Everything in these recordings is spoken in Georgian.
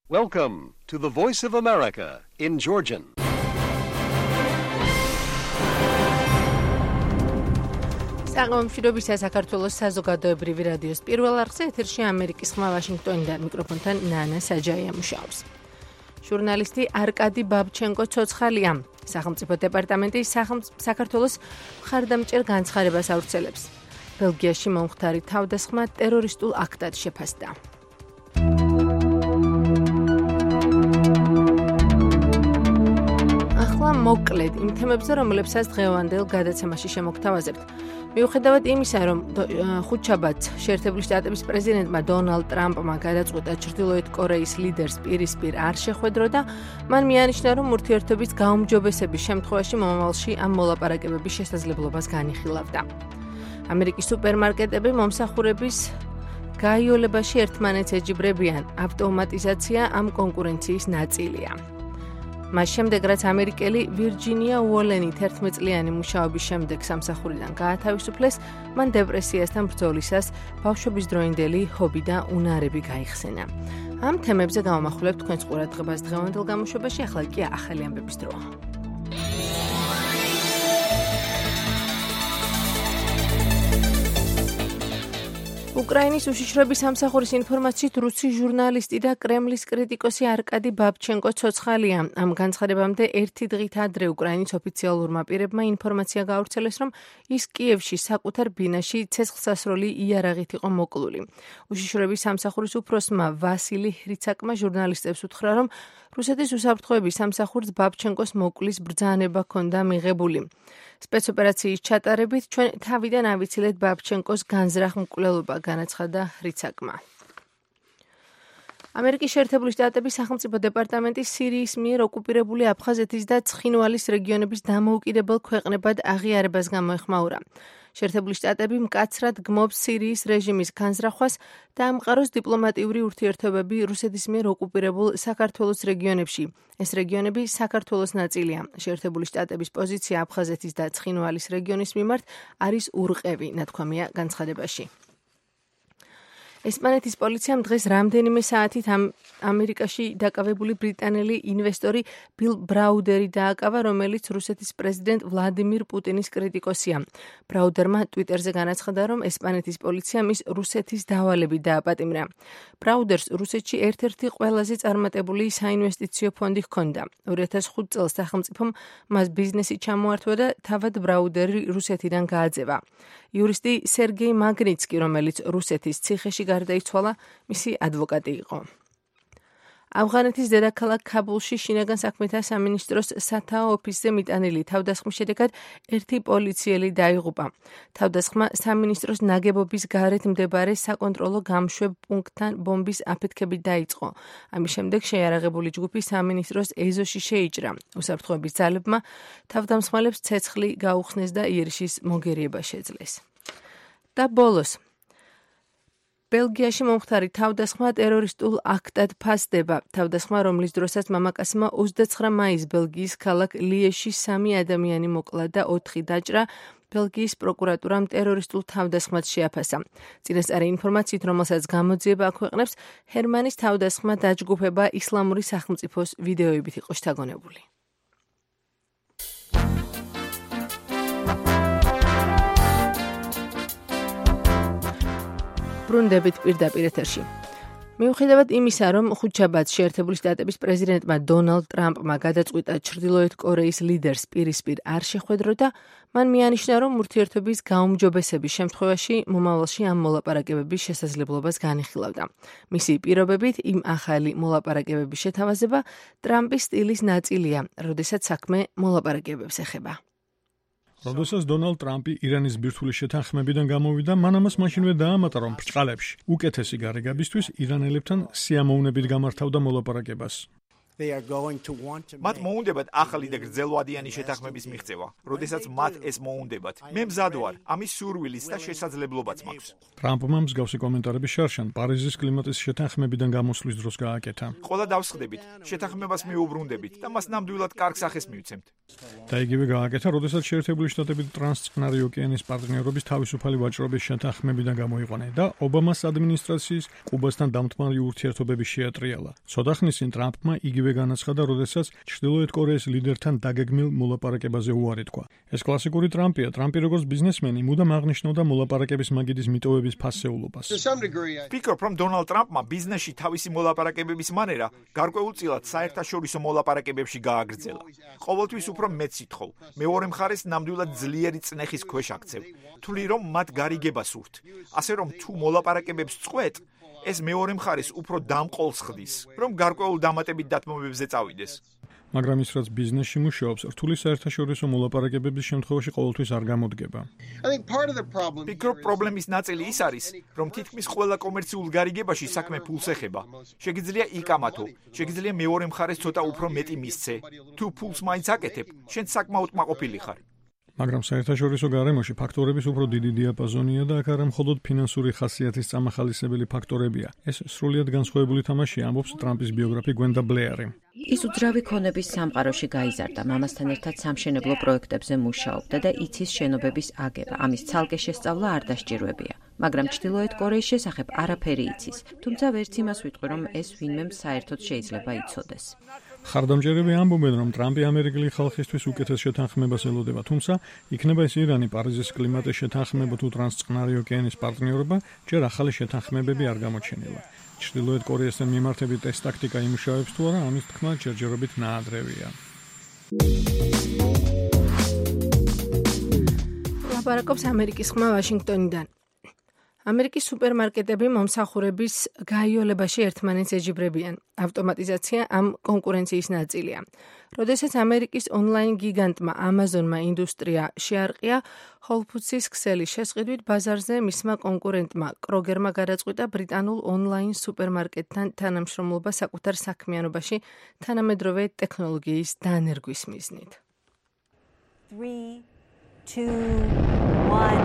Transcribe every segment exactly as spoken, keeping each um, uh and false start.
Welcome to the Voice of America in Georgian. საღამომშვიდობისა საქართველოს საზოგადოებრივი რადიოს პირველ არხზე ეთერში ამერიკის ხმა ვაშინგტონიდან მიკროფონთან ნანა საჯაია მუშაობს. ჟურნალისტი არკადი ბაბჩენკო ცოცხალია. სახელმწიფო დეპარტამენტი საქართველოს მხარდამჭერ განცხადებას ავრცელებს. ბელგიაში მომხდარი თავდასხმა ტერორისტულ აქტად შეფასდა. ახლა მოკლედ იმ თემებზე, რომლებსაც დღევანდელ გადაცემაში შემოგთავაზებთ. მიუხედავად იმისა, რომ ხუთშაბათს შეერთებული შტატების პრეზიდენტმა დონალდ ტრამპმა გადაწყვიტა ჩრდილოეთ კორეის ლიდერს პირისპირ არ შეხვედრო და მან მიანიშნა, რომ ურთიერთობის გაუმჯობესების შემთხვევაში მომავალში ამ მოლაპარაკებების შესაძლებლობას განიხილავდა. ამერიკის სუპერმარკეტები მომსახურების გაიოლებაში ერთმანეთს ეჯიბრებიან. ავტომატიზაცია ამ კონკურენციის ნაწილია. მას შემდეგ, რაც ამერიკელი ვირჯინია უოლენი თერთმეტ წლიანი მუშაობის შემდეგ სამსახურიდან გაათავისუფლეს, მან დეპრესიასთან ბრძოლისას ბავშვობის დროინდელი ჰობი და უნარები გაიხსენა. ამ თემებზე გავამახვილებთ თქვენს ყურადღებას დღევანდელ გამოშვებაში, ახლა კი ახალი ამბების დროა. უკრაინის უშიშროების სამსახურის ინფორმაციით რუსი ჟურნალისტი და კრემლის კრიტიკოსი არკადი ბაბჩენკო ცოცხალია. ამ განცხადებამდე ერთი დღით ადრე უკრაინის ოფიციალურმა პირებმა ინფორმაცია გაავრცელეს, რომ ის კიევში საკუთარ ბინაში ცეცხლსასროლი იარაღით იყო მოკლული. უშიშროების სამსახურის უფროსმა ვასილი ხრიცაკმა ჟურნალისტებს უთხრა, რომ რუსეთის უსაფრთხოების სამსახურს ბაბჩენკოს მოკვლის ბრძანება ჰქონდა მიღებული. სპეცოპერაციის ჩატარებით ჩვენ თავიდან ავიცილეთ ბაბჩენკოს განზრახ მკვლელობა, განაცხადა ხრიცაკმა. ამერიკის შეერთებული შტატების სახელმწიფო დეპარტამენტი სირიის მიერ ოკუპირებული აფხაზეთის და ცხინვალის რეგიონების დამოუკიდებელ ქვეყნებად აღიარებას გამოეხმაურა. შეერთებული შტატები მკაცრად გმობს სირიის რეჟიმის განზრახვას და ამყაროს დიპლომატიური ურთიერთობები რუსეთის მიერ ოკუპირებულ საქართველოს რეგიონებში. ეს რეგიონები საქართველოს ნაწილია. შეერთებული შტატების პოზიცია აფხაზეთის და ცხინვალის რეგიონის მიმართ არის ურყევი, ნათქვამია განცხადებაში. ესპანეთის პოლიციამ დღეს რამდენიმე საათით ამერიკაში დაკავებული ბრიტანელი ინვესტორი ბილ ბრაუდერი დააკავა, რომელიც რუსეთის პრეზიდენტ ვლადიმირ პუტინის კრიტიკოსია. ბრაუდერმა ტვიტერზე განაცხადა, რომ ესპანეთის პოლიციამ ის რუსეთის დავალებით დააპატიმრა. ბრაუდერს რუსეთში ერთ-ერთი ყველაზე წარმატებული საინვესტიციო ფონდი ჰქონდა. ორი ათას ხუთ წელს სახელმწიფომ მას ბიზნესი ჩამოართვა და თავად ბრაუდერი რუსეთიდან გააძევა. იურისტი სერგეი მაგნიცკი, რომელიც რუსეთის ციხეში გარდაიცვალა, მისი ადვოკატი იყო. ავღანეთის დედაქალაქ ქაბულში შინაგან საქმეთა სამინისტროს სათაო ოფისზე მიტანილი თავდასხმის შედეგად ერთი პოლიციელი დაიღუპა. თავდასხმა სამინისტროს ნაგებობის გარეთ მდებარე საკონტროლო გამშვებ პუნქტთან ბომბის აფეთქებით დაიწყო. ამის შემდეგ შეიარაღებული ჯგუფი სამინისტროს ეზოში შეიჭრა. უსაფრთხოების ძალებმა თავდამსხმელებს ცეცხლი გაუხსნეს და იერიშის მოგერიება შეძლეს. და ბოლოს ბელგიაში მომხდარი თავდასხმა ტერორისტულ აქტად ფასდება. თავდასხმა, რომლის დროსაც მამაკაცმა ოცდაცხრა მაისს ბელგიის ქალაქ ლიეში სამი ადამიანი მოკლა და ოთხი დაჭრა, ბელგიის პროკურატურამ ტერორისტულ თავდასხმად შეაფასა. წინასწარი ინფორმაციით, რომელსაც გამოძიება აქვეყნებს, ჰერმანის თავდასხმა დაჯგუფება ისლამური სახელმწიფოს ვიდეოებით იყო შთაგონებული. ბრუნდებით პირდაპირ ეთერში. მიუხედავად იმისა, რომ ხუთშაბათს შეერთებული შტატების პრეზიდენტმა დონალდ ტრამპმა გადაწყვიტა ჩრდილოეთ კორეის ლიდერს პირისპირ არ შეხვედრო და მან მიანიშნა, რომ ურთიერთობის გაუმჯობესების შემთხვევაში მომავალში ამ მოლაპარაკებების შესაძლებლობას განიხილავდა. მისი პირობებით იმ ახალი მოლაპარაკებების შეთავაზება ტრამპის სტილის ნაწილია, როდესაც საქმე მოლაპარაკებებს ეხება. როდესაც დონალდ ტრამპი ირანის ბირთვული შეთანხმებიდან გამოვიდა, მან ამას მაშინვე დაამატა, რომ ბრჭყალებში უკეთესი გარეგებისთვის ირანელებთან სიამოვნებით გამართავდა მოლაპარაკებას. მათ მოუნდებათ ახალი და გრძელვადიანი შეთანხმების მიღწევა, როდესაც მათ ეს მოუნდებათ. მე მზად ვარ, ამის სურვილიც და შესაძლებლობაც მაქვს. ტრამპმა მსგავსი კომენტარები შარშან პარიზის კლიმატის შეთანხმებიდან გამოსვლის დროს გააკეთა. ყველა დავსხდებით, შეთანხმებას მიუბრუნდებით და მას ნამდვილად კარგ სახეს მივცემთ. და იგივე გააკეთა, როდესაც შეერთებული შტატები ტრანსწყნარი ოკეანის პარტნიორობის თავისუფალი ვაჭრობის შეთანხმებიდან გამოიყვანა და ობამას ადმინისტრაციის კუბასთან დამთმარი ურთიერთობები შეატრიალა. ცოტა ხნის წინ ტრამპმა იგივე განაცხადა, როდესაც ჩრდილოეთ კორეის ლიდერთან დაგეგმილ მოლაპარაკებაზე უარი თქვა. ეს კლასიკური ტრამპია, ტრამპი როგორც ბიზნესმენი მუდამ აღნიშნავდა მოლაპარაკების მაგიდის მიტოვების ფასეულობას. ვფიქრობ, რომ დონალდ ტრამპმა ბიზნესში თავისი მოლაპარაკებების მანერა გარკვეულწილად საერთაშორისო მოლაპარაკებებში გააგრძელა. ყოველთვის უფრო მეც ითხოვ, მეორე მხარეს ნამდვილად ძლიერი წნეხის ქვეშ აქცევ. თვლი რომ მათ გარიგება სურთ. ასე რომ თუ მოლაპარაკებებს წყვეტ, ეს მეორე მხარეს უფრო დამყოლს ხდის, რომ გარკვეულ დამატებით დათმობებზე წავიდეს. მაგრამ ის რაც ბიზნესში მუშაობს, რთული საერთაშორისო მოლაპარაკებების შემთხვევაში ყოველთვის არ გამოდგება. ვფიქრობ, პრობლემის ნაწილი ის არის, რომ თითქმის ყველა კომერციულ გარიგებაში საქმე ფულს ეხება. შეგიძლია იკამათო, შეგიძლია მეორე მხარეს ცოტა უფრო მეტი მისცე. თუ ფულს მაინც აკეთებ, შენ საკმაოდ კმაყოფილი ხარ. მაგრამ საერთაშორისო გარემოში ფაქტორების უფრო დიდი დიაპაზონია და აქ არა მხოლოდ ფინანსური ხასიათის წამახალისებელი ფაქტორებია. ეს სრულიად განსხვავებული თამაშია, ამბობს ტრამპის ბიოგრაფი გვენდა ბლეარი. ის უძრავი ქონების სამყაროში გაიზარდა, მამასთან ერთად სამშენებლო პროექტებზე მუშაობდა და იცის შენობების აგება. ამის ცალკე შესწავლა არ დასჭირვებია. მაგრამ ჩრდილოეთ კორეის შესახებ არაფერი იცის. თუმცა ვერც იმას ვიტყვი, რომ ეს ვინმემ საერთოდ შეიძლება იცოდეს. ხარდამჭერები ამბობენ, რომ ტრამპი ამერიკელი ხალხისთვის უკეთეს შეთანხმებას ელოდება, თუმცა იქნება ეს ირანი, პარიზის კლიმატის შეთანხმება თუ ტრანსწყნარი ოკეანის პარტნიორობა, ჯერ ახალი შეთანხმებები არ გამოჩენილა. ჩრდილოეთ კორეასთან მიმართებით ეს ტაქტიკა იმუშავებს თუ არა, ამის თქმა ჯერჯერობით ნაადრევია. ლაპარაკობს ამერიკის ხმა ვაშინგტონიდან. ამერიკის სუპერმარკეტები მომსახურების გაიოლებაში ერთმანეთს ეჯიბრებიან. ავტომატიზაცია ამ კონკურენციის ნაწილია. როდესაც ამერიკის ონლაინ გიგანტმა Amazon-მა ინდუსტრია შეარყია, Whole Foods-ის ქსელის შესყიდვით ბაზარზე მისმა კონკურენტმა Kroger-მა გადაწყვიტა ბრიტანულ ონლაინ სუპერმარკეტთან თანამშრომლობა საკუთარ საქმიანობაში თანამედროვე ტექნოლოგიის დანერგვის მიზნით. three, two, one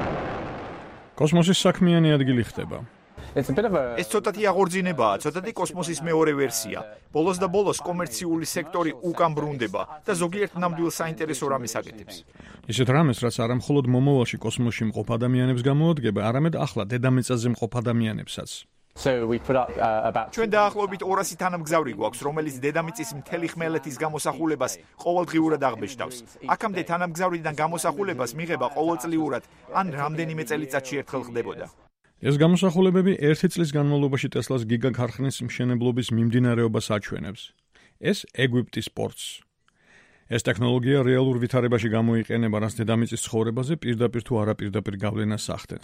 კოსმოსის საქმიანი ადგილი ხდება. ეს ცოტათი აღორძინებაა, ცოტათი კოსმოსის მეორე ვერსია. ბოლოს და ბოლოს კომერციული სექტორი უკან ბრუნდება და ზოგიერთ ნამდვილ საინტერესო რამეს აკეთებს. ისეთ რამეს, რაც არა მხოლოდ მომავალში კოსმოსში მყოფ ადამიანებს გამოადგება, არამედ ახლა დედამიწაზე მყოფ ადამიანებსაც. ჩვენ დაახლოებით ორასი თანამგზავრი გვაქვს, რომელიც დედამიწის მთელი ხმელეთის გამოსახულებას ყოველდღიურად აღბეჭდავს. აქამდე თანამგზავრიდან გამოსახულებას მიღება ყოველწლიურად ან რამდენიმე წელიწადში ერთხელ ხდებოდა. ეს გამოსახულებები ერთი წლის განმავლობაში ტესლას გიგაქარხნის მშენებლობის მიმდინარეობას აჩვენებს. ეს ეგვიპტის პორტს. ეს ტექნოლოგია რეალურ ვითარებაში გამოიყენება, რაც დედამიწის ცხოვრებაზე პირდაპირ თუ არაპირდაპირ გავლენას ახდენს.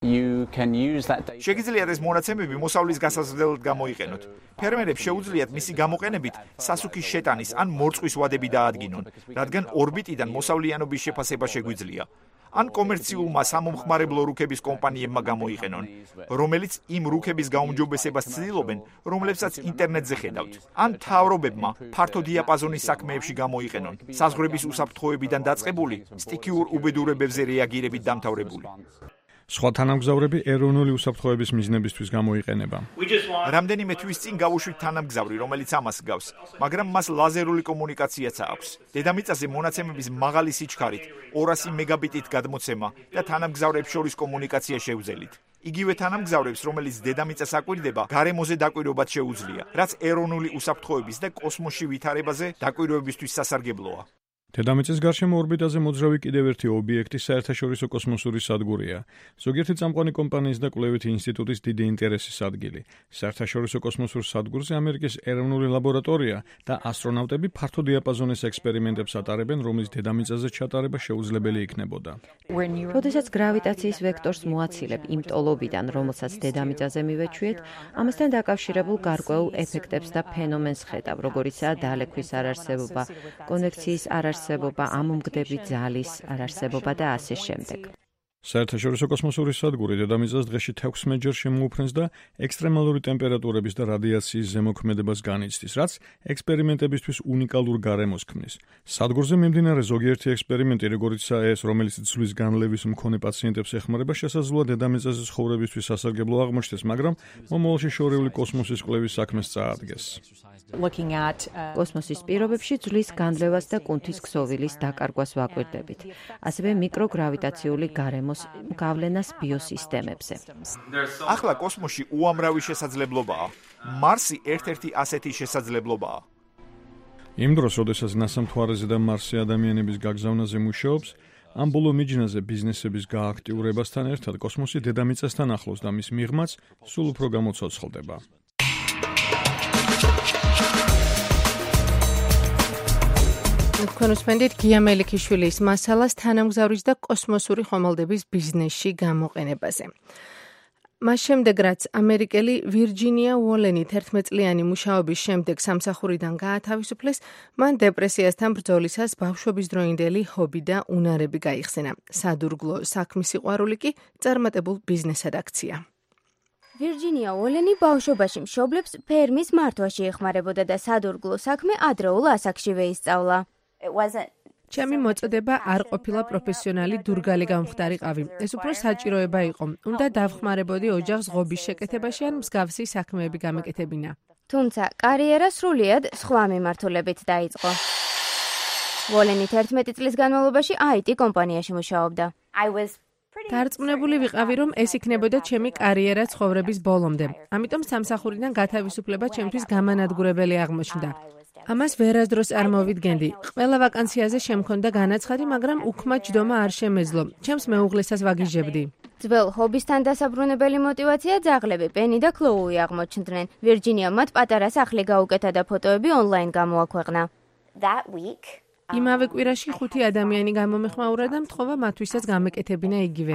შეგიძლიათ ეს მონაცემები მოსავლის გასაზრდელად გამოიყენოთ. ფერმერებს შეუძლიათ მისი გამოყენებით სასუქის შეტანის ან მორწყვის ვადები დაადგინონ, რადგან ორბიტიდან მოსავლიანობის შეფასება შეგვიძლია. ან კომერციულმა სამომხმარებლო რუქების კომპანიებმა გამოიყენონ, რომელიც იმ რუქების გაუმჯობესებას ცდილობენ, რომლებსაც ინტერნეტზე ხედავთ. ან მთავრობებმა ფართო დიაპაზონის საქმეებში გამოიყენონ, საზღვრების უსაფრთხოებიდან დაწყებული, სტიქიურ უბედურებებზე რეაგირებით დამთავრებული. სხვა თანამგზავრები ეროვნული უსაფრთხოების მიზნებისთვის გამოიყენება. რამდენიმე თვის წინ გავუშვით თანამგზავრი, რომელიც ამას გავს, მაგრამ მას ლაზერული კომუნიკაციაც აქვს. დედამიწაზე მონაცემების მაღალი სიჩქარით, ორასი მეგაბიტით გადმოცემა და თანამგზავრებს შორის კომუნიკაცია შევძელით. იგივე თანამგზავრებს, რომელიც დედამიწას აკვირდება, გარემოზე დაკვირვებაც შეუძლია, რაც ეროვნული უსაფრთხოების და კოსმოსში ვითარებაზე დაკვირვებისთვის სასარგებლოა. დედამიწის გარშემო ორბიტაზე მოძრავი კიდევ ერთი ობიექტი საერთაშორისო კოსმოსური სადგურია. ზოგიერთი წამყვანი კომპანიის და კვლევითი ინსტიტუტის დიდი ინტერესის ადგილი. საერთაშორისო კოსმოსურ სადგურზე ამერიკის ეროვნული ლაბორატორია და ასტრონავტები ფართო დიაპაზონის ექსპერიმენტებს ატარებენ, რომლის დედამიწაზე ჩატარება შეუძლებელი იქნებოდა. როდესაც გრავიტაციის ვექტორს მოაცილებ იმ ტოლობიდან, რომელსაც დედამიწაზე მივეჩვიეთ, ამასთან დაკავშირებულ გარკვეულ ეფექტებს და ფენომენს ხედავ, როგორიცაა დალექვის არარსებობა, კონვექციის არარსებობა, ამომგდები ძალის არარსებობა და ასე შემდეგ. საერთაშორისო კოსმოსური სადგური დედამიწას დღეში თექვსმეტჯერ შემოუფრენს და ექსტრემალური ტემპერატურების და რადიაციის ზემოქმედებას განიცდის, რაც ექსპერიმენტებისთვის უნიკალურ გარემოს ქმნის. სადგურზე მიმდინარე ზოგიერთი ექსპერიმენტი, როგორიცაა ეს, რომელიც ცვლის განლევის მქონე პაციენტებს ეხმარება, შესაძლოა დედამიწაზე ცხოვრებისთვის სასარგებლო აღმოჩნდეს, მაგრამ მომავალში შორეული კოსმოსის კვლევის საქმეს წაადგეს. კოსმოსის პირობებში ძვლის განლევას და კუნთის ქსოვილის დაკარგვას ვაკვირდებით. ასევე მიკროგრავიტაციული გარემოს გავლენას ბიოსისტემებზე. ახლა კოსმოსში უამრავი შესაძლებლობაა. მარსი ერთ-ერთი ასეთი შესაძლებლობაა. იმ დროს, როდესაც ნასა მთვარეზე და მარსზე ადამიანების გაგზავნაზე მუშაობს, ამ ბოლო მიჯნაზე ბიზნესების გააქტიურებასთან ერთად კოსმოსი დედამიწასთან ახლოს და მის მიღმაც სულ უფრო გამოცოცხლდება. თქვენ უსმენთ გია მელიქიშვილის მასალას თანამგზავრის და კოსმოსური ხომალდების ბიზნესში გამოყენებაზე. მას შემდეგ, რაც ამერიკელი ვირჯინია უოლენი თერთმეტწლიანი მუშაობის შემდეგ სამსახურიდან გაათავისუფლეს, მან დეპრესიასთან ბრძოლისას ბავშვობის დროინდელი ჰობი და უნარები გაიხსენა. სადურგლო საქმის სიყვარული კი წარმატებულ ბიზნესად აქცია. ვირჯინია უოლენი ბავშვობაში მშობლებს ფერმის მართვაში ეხმარებოდა და სადურგლო საქმე ადრეულ ასაკშივე ისწავლა. ჩემი მოწოდება არ ყოფილა პროფესიონალი დურგალი გამხდარიყავი. ეს უფრო საჭიროება იყო. უნდა დავხმარებოდი ოჯახს ღობის შეკეთებაში ან მსგავსი საქმეები გამეკეთებინა. თუმცა კარიერა სრულიად სხვა მიმართულებით დაიწყო. უოლენი თერთმეტი წლის განმავლობაში აი ტი კომპანიაში მუშაობდა. დარწმუნებული ვიყავი, რომ ეს იქნებოდა ჩემი კარიერა ცხოვრების ბოლომდე. ამიტომ სამსახურიდან გათავისუფლება ჩემთვის გამანადგურებელი აღმოჩნდა. ამას ვერასდროს არ მოვიდგენდი. ყველა ვაკანციაზე შემქონდა განაცხადი, მაგრამ უქმა ჯდომა არ შემეძლო. ჩემს მეუღლესას ვაგიჟებდი. ძველ ჰობისთან დასაბრუნებელი მოტივაცია ძაღლები პენი და ქლოუი აღმოჩნდნენ. ვირჯინიამ მათ პატარა სახლი გაუკეთა და ფოტოები ონლაინ გამოაქვეყნა. იმავე კვირაში ხუთი ადამიანი გამომეხმაურა და მთხოვა მათთვისაც გამეკეთებინა იგივე.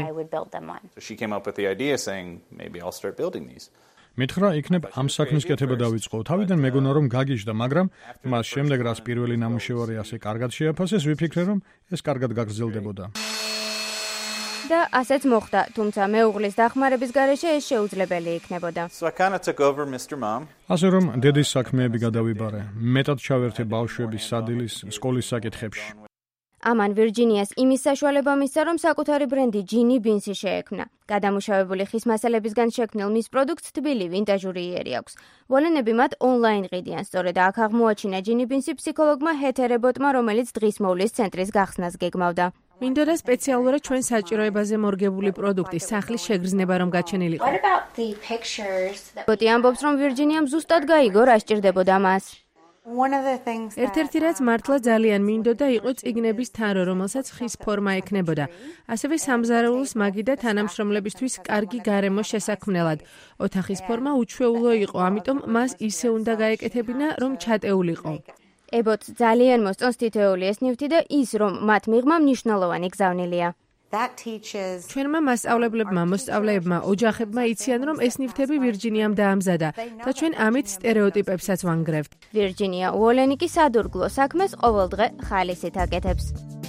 მითხრა, იქნებ ამ საქმის კეთება დავიწყო. თავიდან მეგონა რომ გაგიჟდა, მაგრამ მას შემდეგ რაც პირველი ნამუშევარი ასე კარგად შეაფასეს, ვიფიქრე რომ ეს კარგად გაგრძელდებოდა. და ასეც მოხდა, თუმცა მეუღლის დახმარების გარეშე ეს შეუძლებელი იქნებოდა. ასე რომ დედის საქმეები გადავიბარე. მეტად ჩავერთე ბავშვების სადილის სკოლის საკითხებში. ამან ვირჯინიას იმის საშუალება მისცა, რომ საკუთარი ბრენდი ჯინი ბინსი შეექმნა. გადამუშავებული ხის მასალებისგან შექმნილ მის პროდუქტს თბილი ვინტაჟური იერი აქვს. უოლენები მათ ონლაინ ყიდიან, სწორედ აქ აღმოაჩინა ჯინი ბინსი ფსიქოლოგმა ჰეთერებოტმა, რომელიც დღის მოვლის ცენტრის გახსნას გეგმავდა. მინდოდა სპეციალურად ჩვენ საჭიროებაზე მორგებული პროდუქტი სახლის შეგრძნება რომ გაჩენილიყო. ბოტი ამბობს, რომ ვირჯინიამ ზუსტად გაიგო, რა სჭირდებოდა მას. ერთ-ერთი რაც მართლა ძალიან მინდოდა იყო წიგნების თარო, რომელსაც ხის ფორმა ექნებოდა. ასევე სამზარეულოს მაგი და თანამშრომლებისთვის კარგი გარემოს შესაქმნელად. ოთახის ფორმა უჩვეულო იყო, ამიტომ მას ისე უნდა გაეკეთებინა, რომ ჩატეულიყო. ებოტს ძალიან მოსწონს თითოეული ეს ნივთი და ის, რომ მათ მიღმა მნიშვნელოვანი გზავნილია. ჩვენმა მასწავლებლებმა, მოსწავლეებმა, ოჯახებმა იციან, რომ ეს ნივთები ვირჯინიამ დაამზადა და ჩვენ ამით სტერეოტიპებსაც ვანგრევთ. ვირჯინია უოლენი კი სადურგლო საქმეს ყოველდღე ხალისით აკეთებს.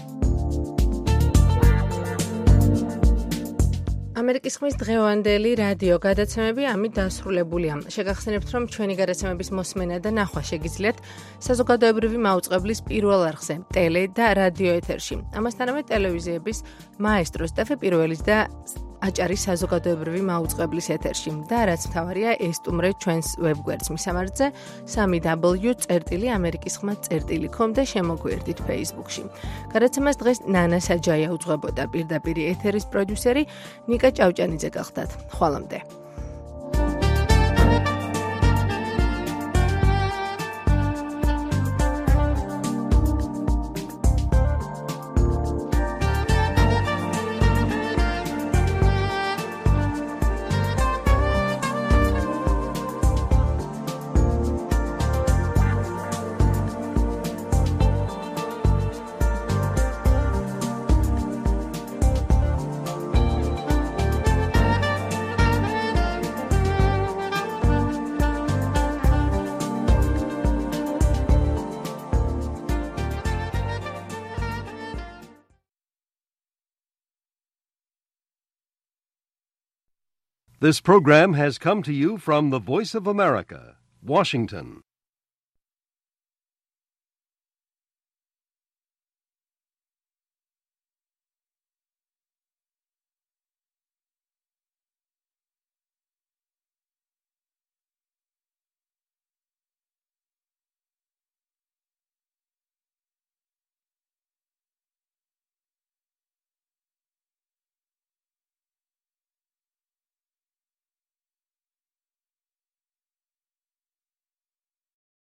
ამერიკის ხმის დღევანდელი რადიო გადაცემები ამით დასრულებულია. შეგახსენებთ, რომ ჩვენი გადაცემების მოსმენა და ნახვა შეგიძლიათ საზოგადოებრივი მაუწყებლის პირველ არხზე, ტელე და რადიო ეთერში. ამასთანავე ტელევიზიების მაესტროს ტეფე პირველის და აჭარის საზოგადოებრივი მაუწყებლის ეთერში და რაც მთავარია, ესტუმრეთ ჩვენს ვებგვერდს მისამართზე სამი დაბლიუ წერტილი ამერიკის ხმა წერტილი კომ და შემოგვიერთდით Facebook-ში. გადაცემას დღეს ნანა საჯაია უძღვებოდა, პირდაპირ ეთერის პროდიუსერი ნიკა ჭავჭანიძე გახდათ. ხვალამდე. This program has come to you from the Voice of America, Washington.